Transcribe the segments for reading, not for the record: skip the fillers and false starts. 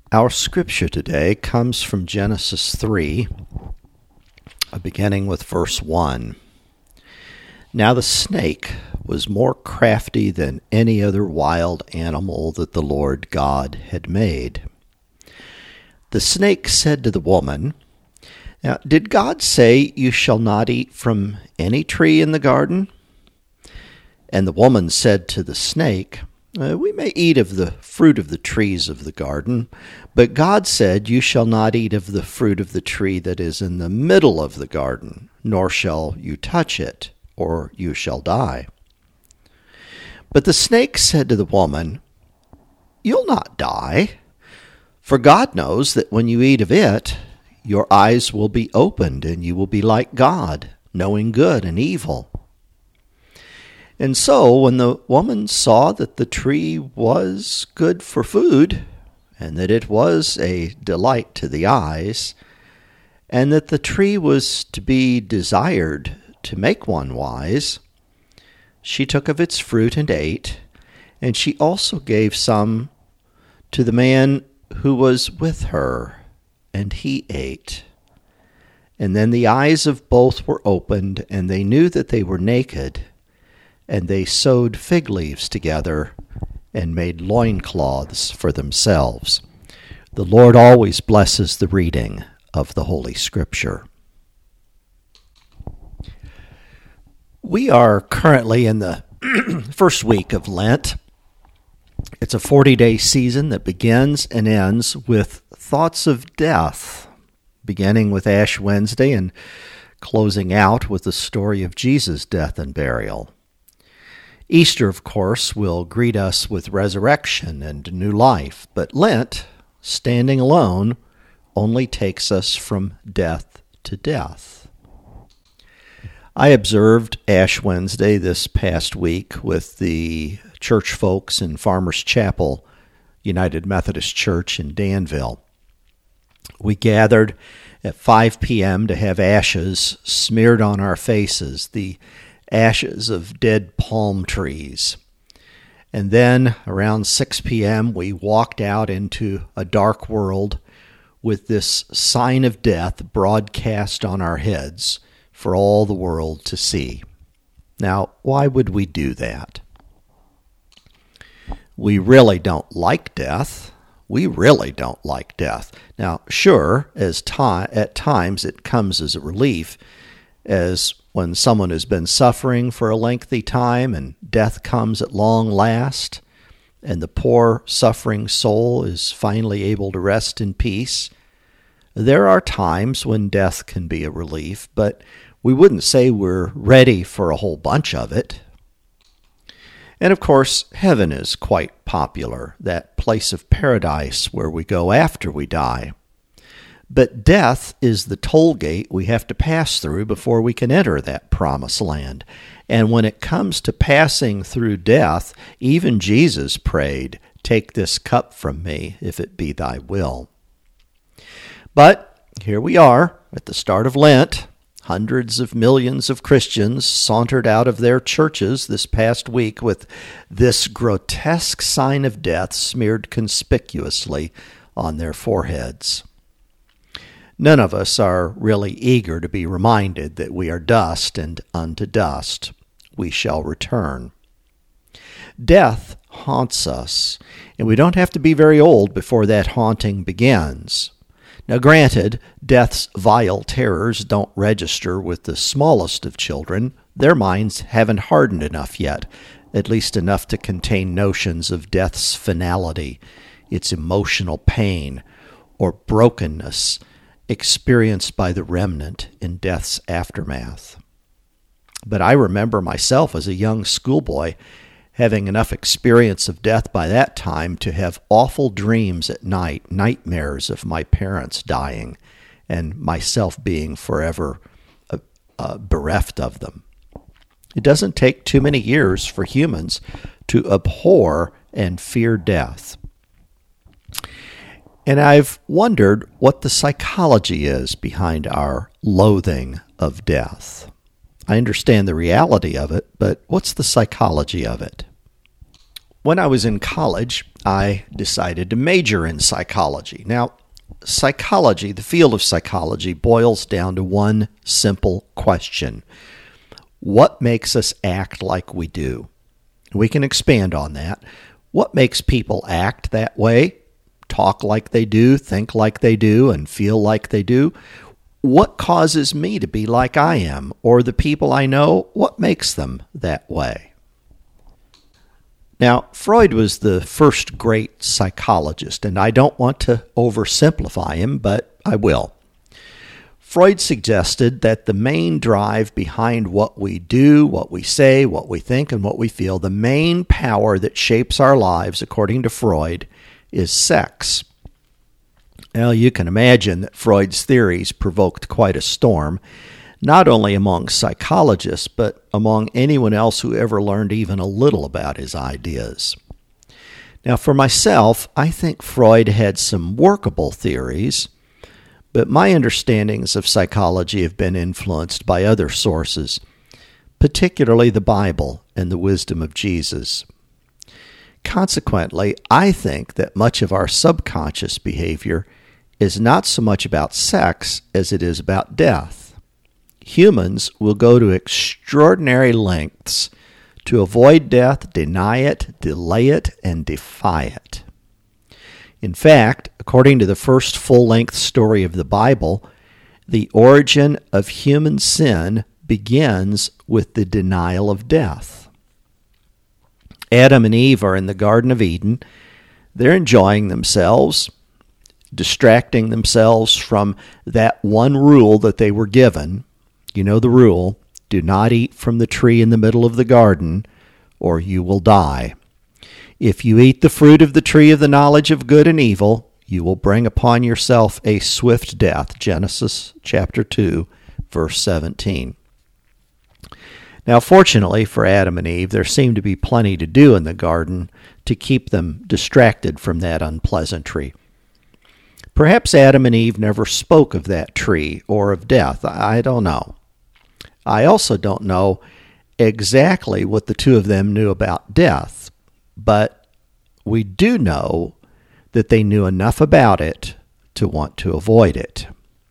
Our scripture today comes from Genesis 3, beginning with verse 1. Now the snake was more crafty than any other wild animal that the Lord God had made. The snake said to the woman, "Now, did God say you shall not eat from any tree in the garden?" And the woman said to the snake, "We may eat of the fruit of the trees of the garden, but God said, you shall not eat of the fruit of the tree that is in the middle of the garden, nor shall you touch it, or you shall die." But the snake said to the woman, "You'll not die, for God knows that when you eat of it, your eyes will be opened, and you will be like God, knowing good and evil." And so when the woman saw that the tree was good for food, and that it was a delight to the eyes, and that the tree was to be desired to make one wise, she took of its fruit and ate, and she also gave some to the man who was with her, and he ate. And then the eyes of both were opened, and they knew that they were naked, and they sewed fig leaves together and made loincloths for themselves. The Lord always blesses the reading of the Holy Scripture. We are currently in the first week of Lent. It's a 40-day season that begins and ends with thoughts of death, beginning with Ash Wednesday and closing out with the story of Jesus' death and burial. Easter, of course, will greet us with resurrection and new life, but Lent, standing alone, only takes us from death to death. I observed Ash Wednesday this past week with the church folks in Farmers Chapel, United Methodist Church in Danville. We gathered at 5 p.m. to have ashes smeared on our faces, the ashes of dead palm trees. And then around 6 p.m. we walked out into a dark world with this sign of death broadcast on our heads for all the world to see. Now, why would we do that? We really don't like death. We really don't like death. Now, sure, at times it comes as a relief, as when someone has been suffering for a lengthy time and death comes at long last, and the poor suffering soul is finally able to rest in peace. There are times when death can be a relief, but we wouldn't say we're ready for a whole bunch of it. And of course, heaven is quite popular, that place of paradise where we go after we die. But death is the toll gate we have to pass through before we can enter that promised land. And when it comes to passing through death, even Jesus prayed, "Take this cup from me, if it be thy will." But here we are at the start of Lent. Hundreds of millions of Christians sauntered out of their churches this past week with this grotesque sign of death smeared conspicuously on their foreheads. None of us are really eager to be reminded that we are dust, and unto dust we shall return. Death haunts us, and we don't have to be very old before that haunting begins. Now, granted, death's vile terrors don't register with the smallest of children. Their minds haven't hardened enough yet, at least enough to contain notions of death's finality, its emotional pain, or brokenness experienced by the remnant in death's aftermath. But I remember myself as a young schoolboy having enough experience of death by that time to have awful dreams at night, nightmares of my parents dying and myself being forever bereft of them. It doesn't take too many years for humans to abhor and fear death. And I've wondered what the psychology is behind our loathing of death. I understand the reality of it, but what's the psychology of it? When I was in college, I decided to major in psychology. Now, psychology, the field of psychology, boils down to one simple question. What makes us act like we do? We can expand on that. What makes people act that way, talk like they do, think like they do, and feel like they do? What causes me to be like I am, or the people I know, what makes them that way? Now, Freud was the first great psychologist, and I don't want to oversimplify him, but I will. Freud suggested that the main drive behind what we do, what we say, what we think, and what we feel, the main power that shapes our lives, according to Freud, is sex. Now, you can imagine that Freud's theories provoked quite a storm, not only among psychologists, but among anyone else who ever learned even a little about his ideas. Now, for myself, I think Freud had some workable theories, but my understandings of psychology have been influenced by other sources, particularly the Bible and the wisdom of Jesus. Consequently, I think that much of our subconscious behavior is not so much about sex as it is about death. Humans will go to extraordinary lengths to avoid death, deny it, delay it, and defy it. In fact, according to the first full-length story of the Bible, the origin of human sin begins with the denial of death. Adam and Eve are in the Garden of Eden. They're enjoying themselves, distracting themselves from that one rule that they were given. You know the rule, do not eat from the tree in the middle of the garden, or you will die. If you eat the fruit of the tree of the knowledge of good and evil, you will bring upon yourself a swift death. Genesis chapter 2, verse 17. Now, fortunately for Adam and Eve, there seemed to be plenty to do in the garden to keep them distracted from that unpleasantry. Perhaps Adam and Eve never spoke of that tree or of death. I don't know. I also don't know exactly what the two of them knew about death, but we do know that they knew enough about it to want to avoid it.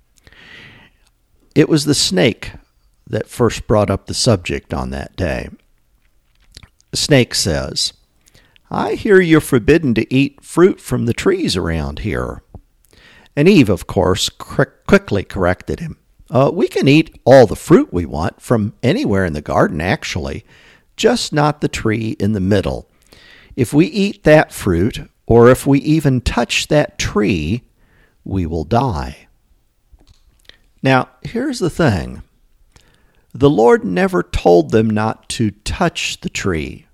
It was the snake that first brought up the subject on that day. The snake says, "I hear you're forbidden to eat fruit from the trees around here." And Eve, of course, quickly corrected him. We can eat all the fruit we want from anywhere in the garden, actually, just not the tree in the middle. If we eat that fruit, or if we even touch that tree, we will die. Now, here's the thing. The Lord never told them not to touch the tree.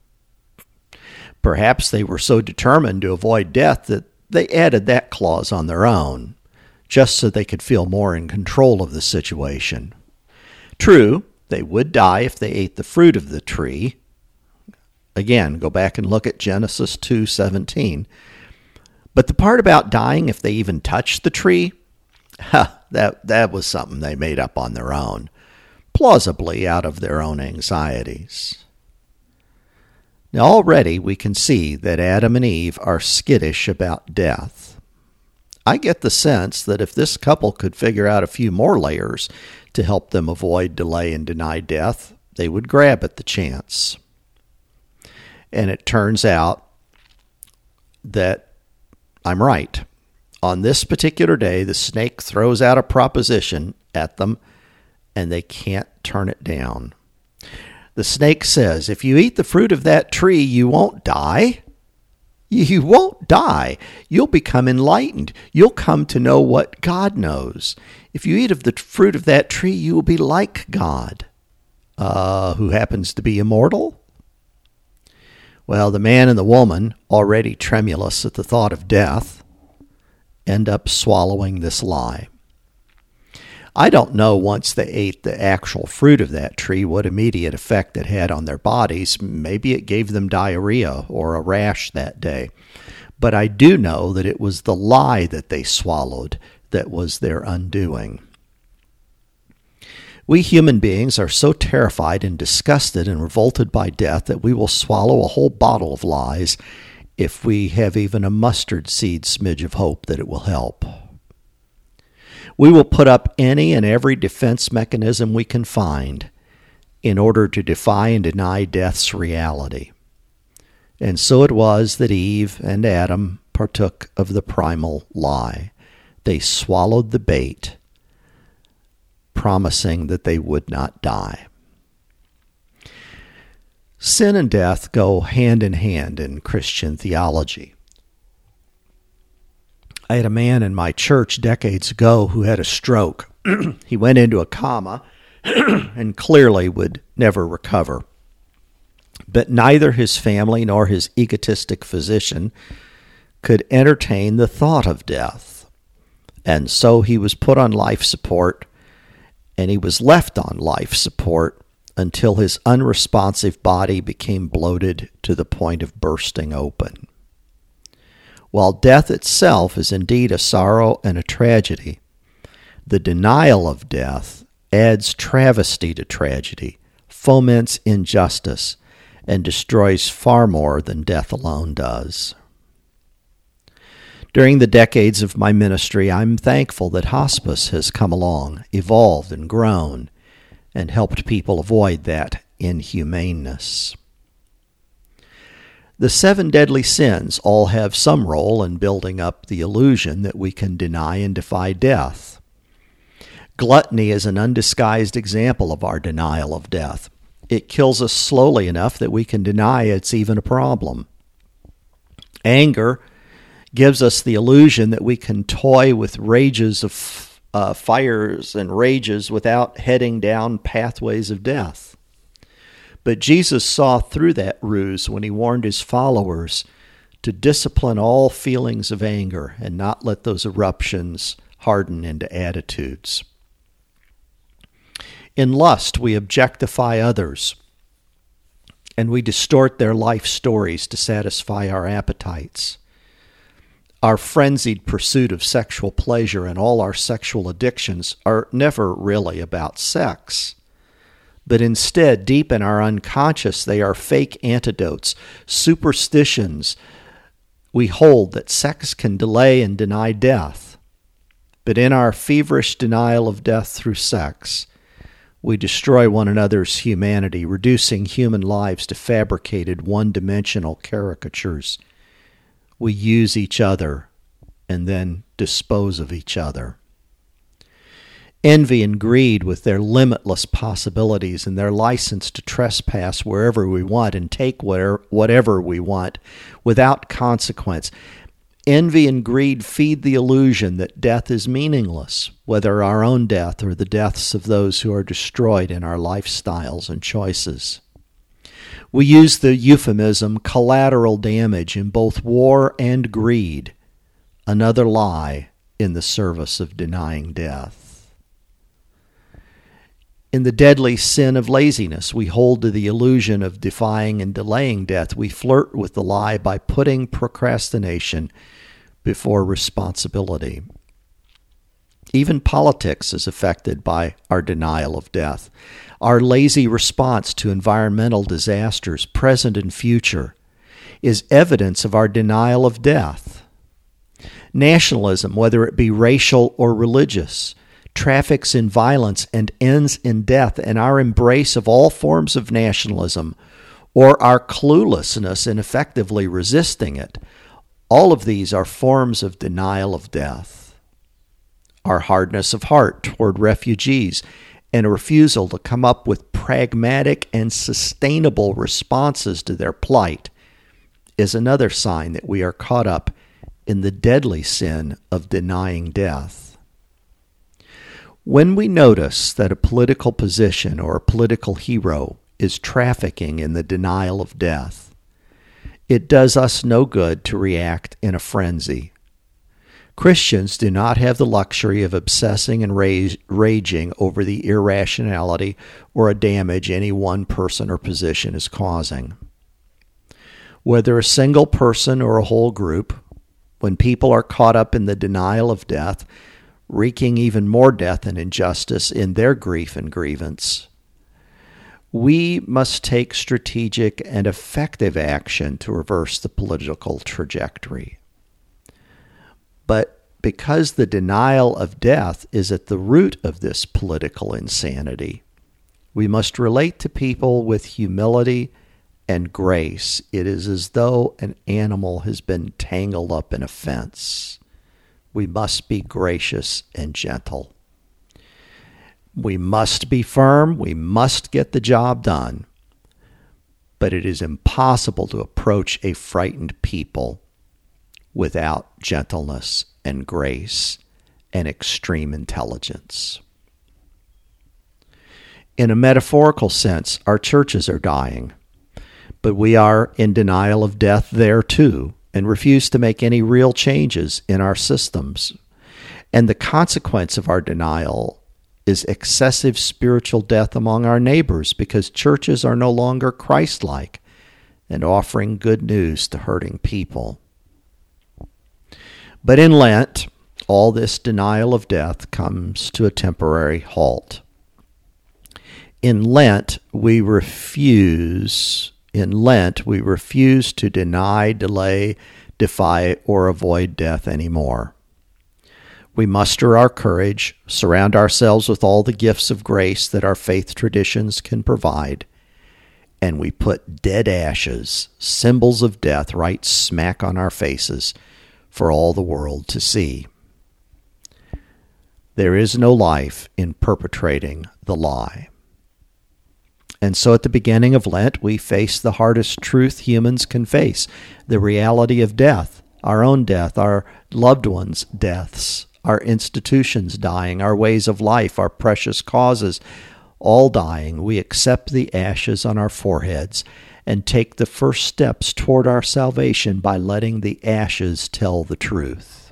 Perhaps they were so determined to avoid death that they added that clause on their own, just so they could feel more in control of the situation. True, they would die if they ate the fruit of the tree. Again, go back and look at Genesis 2:17. But the part about dying if they even touched the tree, that was something they made up on their own, plausibly out of their own anxieties. Now already we can see that Adam and Eve are skittish about death. I get the sense that if this couple could figure out a few more layers to help them avoid, delay, and deny death, they would grab at the chance. And it turns out that I'm right. On this particular day, the snake throws out a proposition at them, and they can't turn it down. The snake says, if you eat the fruit of that tree, you won't die. You won't die. You'll become enlightened. You'll come to know what God knows. If you eat of the fruit of that tree, you will be like God, who happens to be immortal. Well, the man and the woman, already tremulous at the thought of death, end up swallowing this lie. I don't know once they ate the actual fruit of that tree what immediate effect it had on their bodies. Maybe it gave them diarrhea or a rash that day. But I do know that it was the lie that they swallowed that was their undoing. We human beings are so terrified and disgusted and revolted by death that we will swallow a whole bottle of lies if we have even a mustard seed smidge of hope that it will help. We will put up any and every defense mechanism we can find in order to defy and deny death's reality. And so it was that Eve and Adam partook of the primal lie. They swallowed the bait, promising that they would not die. Sin and death go hand in hand in Christian theology. I had a man in my church decades ago who had a stroke. He went into a coma and clearly would never recover. But neither his family nor his egotistic physician could entertain the thought of death. And so he was put on life support, and he was left on life support until his unresponsive body became bloated to the point of bursting open. While death itself is indeed a sorrow and a tragedy, the denial of death adds travesty to tragedy, foments injustice, and destroys far more than death alone does. During the decades of my ministry, I'm thankful that hospice has come along, evolved and grown, and helped people avoid that inhumaneness. The 7 deadly sins all have some role in building up the illusion that we can deny and defy death. Gluttony is an undisguised example of our denial of death. It kills us slowly enough that we can deny it's even a problem. Anger gives us the illusion that we can toy with rages of fires and rages without heading down pathways of death. But Jesus saw through that ruse when he warned his followers to discipline all feelings of anger and not let those eruptions harden into attitudes. In lust, we objectify others, and we distort their life stories to satisfy our appetites. Our frenzied pursuit of sexual pleasure and all our sexual addictions are never really about sex. But instead, deep in our unconscious, they are fake antidotes, superstitions we hold that sex can delay and deny death. But in our feverish denial of death through sex, we destroy one another's humanity, reducing human lives to fabricated one-dimensional caricatures. We use each other and then dispose of each other. Envy and greed, with their limitless possibilities and their license to trespass wherever we want and take whatever we want without consequence. Envy and greed feed the illusion that death is meaningless, whether our own death or the deaths of those who are destroyed in our lifestyles and choices. We use the euphemism collateral damage in both war and greed, another lie in the service of denying death. In the deadly sin of laziness, we hold to the illusion of defying and delaying death. We flirt with the lie by putting procrastination before responsibility. Even politics is affected by our denial of death. Our lazy response to environmental disasters, present and future, is evidence of our denial of death. Nationalism, whether it be racial or religious, traffics in violence and ends in death, and our embrace of all forms of nationalism, or our cluelessness in effectively resisting it, all of these are forms of denial of death. Our hardness of heart toward refugees and a refusal to come up with pragmatic and sustainable responses to their plight is another sign that we are caught up in the deadly sin of denying death. When we notice that a political position or a political hero is trafficking in the denial of death, it does us no good to react in a frenzy. Christians do not have the luxury of obsessing and raging over the irrationality or a damage any one person or position is causing. Whether a single person or a whole group, when people are caught up in the denial of death, wreaking even more death and injustice in their grief and grievance, We must take strategic and effective action to reverse the political trajectory. But because the denial of death is at the root of this political insanity, we must relate to people with humility and grace. It is as though an animal has been tangled up in a fence. We must be gracious and gentle. We must be firm. We must get the job done. But it is impossible to approach a frightened people without gentleness and grace and extreme intelligence. In a metaphorical sense, our churches are dying, but we are in denial of death there too and refuse to make any real changes in our systems. And the consequence of our denial is excessive spiritual death among our neighbors because churches are no longer Christ-like and offering good news to hurting people. But in Lent, all this denial of death comes to a temporary halt. In Lent, we refuse to deny, delay, defy, or avoid death anymore. We muster our courage, surround ourselves with all the gifts of grace that our faith traditions can provide, and we put dead ashes, symbols of death, right smack on our faces for all the world to see. There is no life in perpetrating the lie. And so at the beginning of Lent, we face the hardest truth humans can face, the reality of death, our own death, our loved ones' deaths, our institutions dying, our ways of life, our precious causes, all dying. We accept the ashes on our foreheads and take the first steps toward our salvation by letting the ashes tell the truth.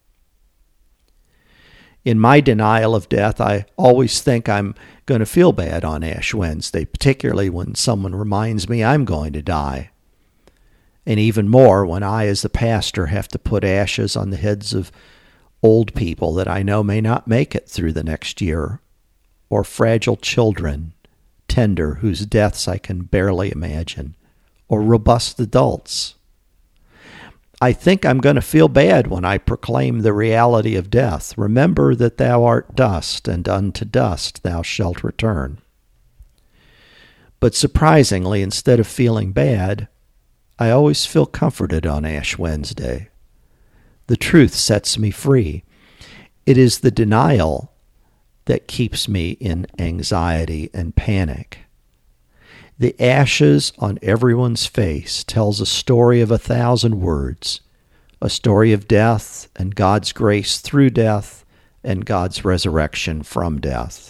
In my denial of death, I always think I'm going to feel bad on Ash Wednesday, particularly when someone reminds me I'm going to die. And even more when I, as the pastor, have to put ashes on the heads of old people that I know may not make it through the next year, or fragile children, tender, whose deaths I can barely imagine, or robust adults. I think I'm going to feel bad when I proclaim the reality of death. Remember that thou art dust, and unto dust thou shalt return. But surprisingly, instead of feeling bad, I always feel comforted on Ash Wednesday. The truth sets me free. It is the denial that keeps me in anxiety and panic. The ashes on everyone's face tells a story of 1,000 words, a story of death and God's grace through death and God's resurrection from death.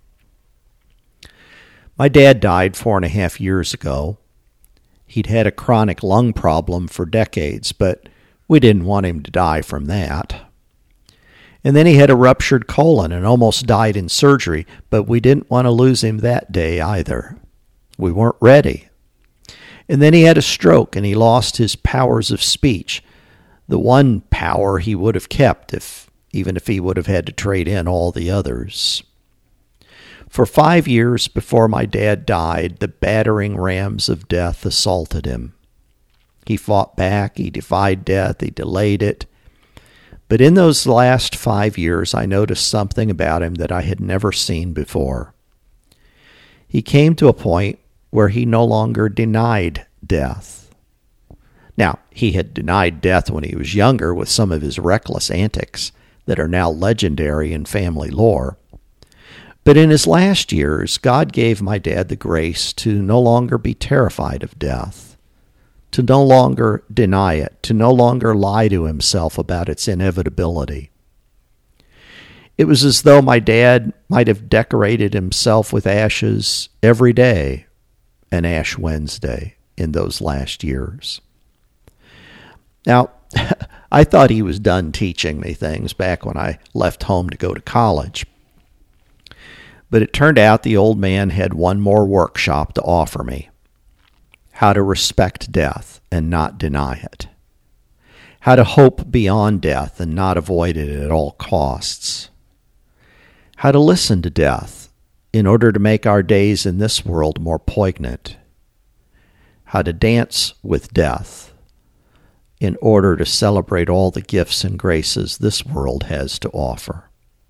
My dad died 4.5 years ago. He'd had a chronic lung problem for decades, but we didn't want him to die from that. And then he had a ruptured colon and almost died in surgery, but we didn't want to lose him that day either. We weren't ready. And then he had a stroke and he lost his powers of speech, the one power he would have kept even if he would have had to trade in all the others. For 5 years before my dad died, the battering rams of death assaulted him. He fought back, he defied death, he delayed it. But in those last 5 years, I noticed something about him that I had never seen before. He came to a point where he no longer denied death. Now, he had denied death when he was younger with some of his reckless antics that are now legendary in family lore. But in his last years, God gave my dad the grace to no longer be terrified of death, to no longer deny it, to no longer lie to himself about its inevitability. It was as though my dad might have decorated himself with ashes every day, an Ash Wednesday, in those last years. Now, I thought he was done teaching me things back when I left home to go to college. But it turned out the old man had one more workshop to offer me. How to respect death and not deny it. How to hope beyond death and not avoid it at all costs. How to listen to death in order to make our days in this world more poignant, how to dance with death in order to celebrate all the gifts and graces this world has to offer.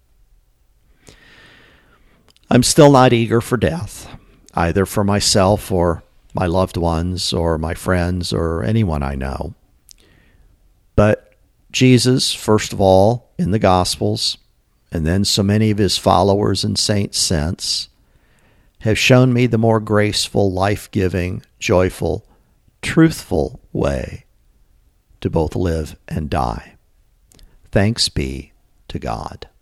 I'm still not eager for death, either for myself or my loved ones or my friends or anyone I know. But Jesus, first of all, in the Gospels, and then so many of his followers and saints since, have shown me the more graceful, life-giving, joyful, truthful way to both live and die. Thanks be to God.